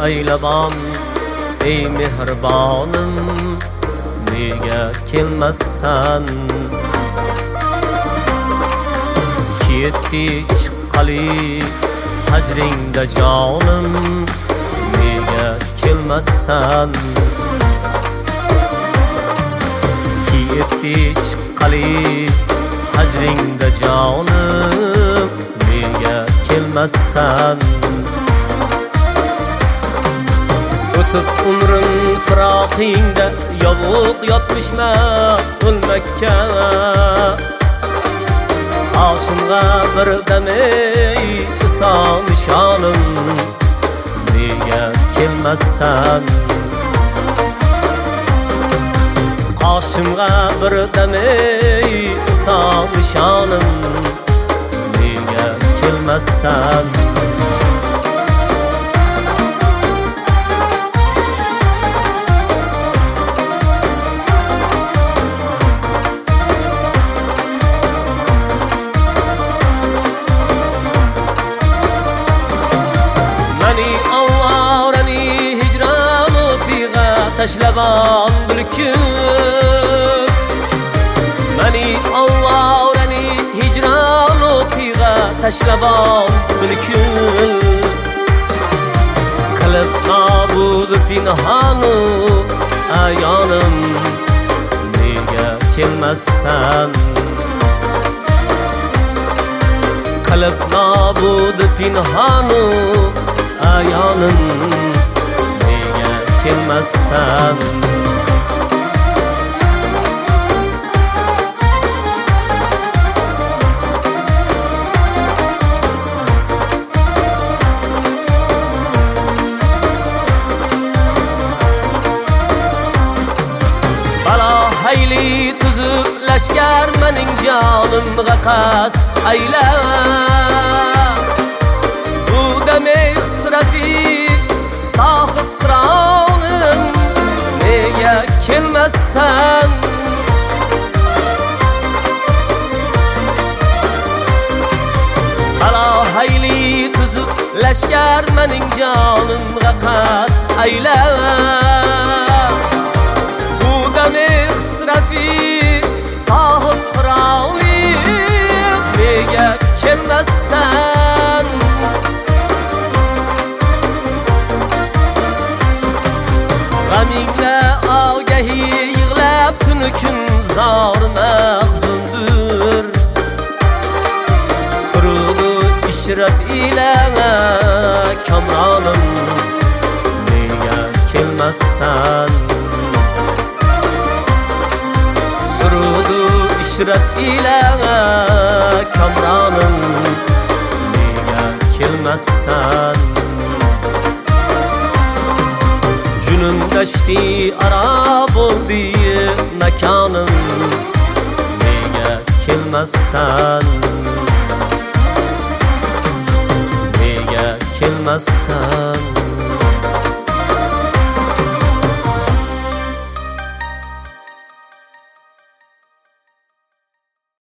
aylaban ey mehribonim nega kelmassan ketdi chiqqali hajringda jonim nega kelmassan ketdi chiqqali hajringda jonim nega kelmassan o'tib umrim firoqingda yovuq yotmishma o'lmakka qoshimga bir damay ison nishonim nega kelmassan qoshimga bir damay ison nishonim nega kelmassan تشلبان بالكل مني أوراني هجران وطيغة تشلبان بالكل قلب نابود پنهانو آيانم نيگه kelmassan قلب نابود پنهانو آيانم kelmassan balo hayli tuzib lashkar mening jonimga qasd ayla bu damay xisrafi sohib qironim nega kelmassan balo hayli tuzib lashkar mening jonimga qasd ayla bu damay xisrafi sohib qironim nega kelmassan Gamingla ağgahi yığlab tunu kun zor mahzundur Surulu işrat ile kamranım nega kelmassan Surulu işrat ile kamranım nega kelmassan Junun dashti ara bo'ldi makanim nega kelmassan nega kelmassan